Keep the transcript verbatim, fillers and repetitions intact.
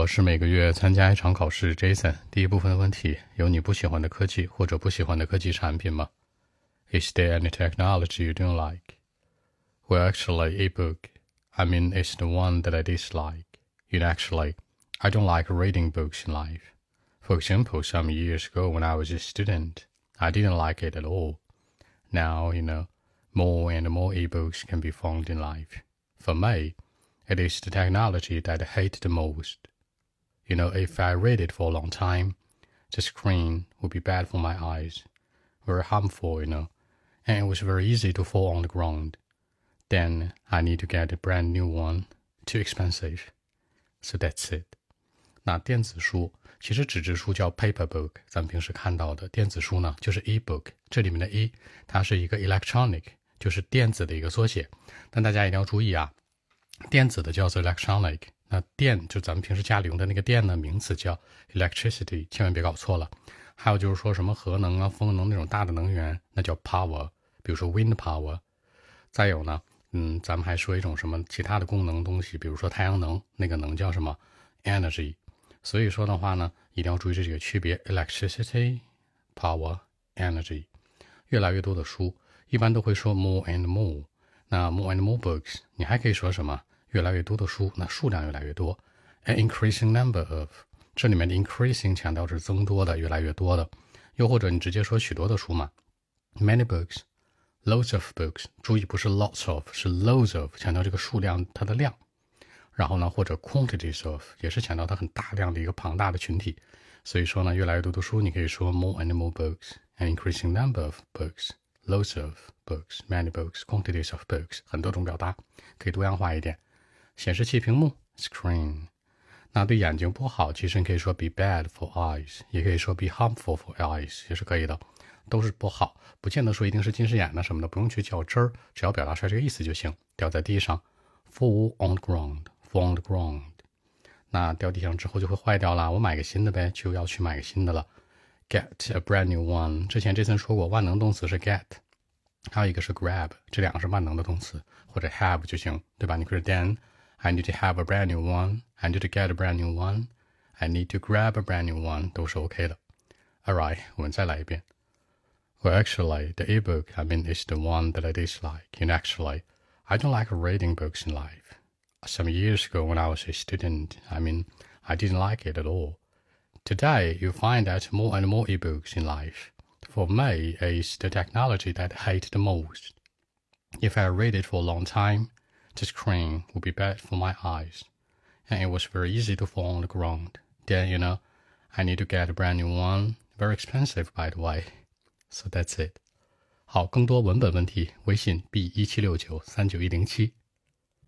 我是每个月参加一场考试 Jason。 第一部分的问题，有你不喜欢的科技或者不喜欢的科技产品吗？ Is there any technology you don't like? Well, actually, ebook. I mean, it's the one that I dislike. You know, actually, I don't like reading books in life. For example, some years ago when I was a student, I didn't like it at all. Now, you know, more and more ebooks can be found in life. For me, it is the technology that I hate the most. You know, if I read it for a long time, the screen would be bad for my eyes. Very harmful, you know. And it was very easy to fall on the ground. Then I need to get a brand new one. Too expensive. So that's it. 那电子书，其实纸质书叫 paper book， 咱们平时看到的电子书呢，就是 e-book。这里面的 e， 它是一个 electronic， 就是电子的一个缩写。但大家一定要注意啊，电子的叫做 electronic。那电就咱们平时家里用的那个电呢，名词叫 electricity， 千万别搞错了。还有就是说什么核能啊、风能那种大的能源，那叫 power， 比如说 wind power。再有呢，嗯，咱们还说一种什么其他的功能东西，比如说太阳能，那个能叫什么 energy。所以说的话呢，一定要注意这几个区别 electricity, power, energy。越来越多的书，一般都会说 more and more。那 more and more books， 你还可以说什么？越来越多的书，那数量越来越多。An increasing number of， 这里面的 increasing 强调是增多的，越来越多的。又或者你直接说许多的书嘛 ，many books, loads of books。注意不是 lots of， 是 loads of， 强调这个数量它的量。然后呢，或者 quantities of， 也是强调它很大量的一个庞大的群体。所以说呢，越来越多的书，你可以说 more and more books, an increasing number of books。Loads of books, many books, quantities of books， 很多种表达，可以多样化一点。显示器屏幕 screen， 那对眼睛不好，其实你可以说 be bad for eyes， 也可以说 be harmful for eyes， 也是可以的，都是不好，不见得说一定是近视眼的什么的，不用去较真儿，只要表达出来这个意思就行。掉在地上 fall on the ground, fall on the ground， 那掉地上之后就会坏掉了，我买个新的呗，就要去买个新的了。Get a brand new one， 之前这次说过，万能动词是 get， 还有一个是 grab， 这两个是万能的动词，或者 have 就行，对吧？你可以 then I need to have a brand new one, I need to get a brand new one, I need to grab a brand new one， 都是 OK 的。Alright， 我们再来一遍。Well, actually, the ebook, I mean, is the one that I dislike. And actually, I don't like reading books in life. Some years ago when I was a student, I mean, I didn't like it at all. Today, you find that more and more ebooks in life. For me, it's the technology that I hate the most. If I read it for a long time, the screen would be bad for my eyes. And it was very easy to fall on the ground. Then, you know, I need to get a brand new one. Very expensive, by the way. So that's it. 好，更多文本问题，微信 b 一七六九三九一零七。